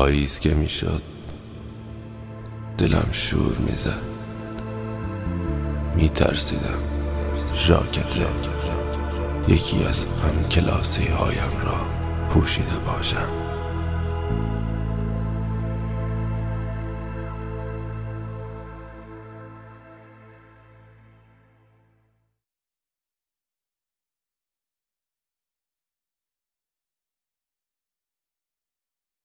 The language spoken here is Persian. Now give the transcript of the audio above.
پاییز که میشد دلم شور میزد. میترسیدم ژاکت یکی از همکلاسی هایم را پوشیده باشم.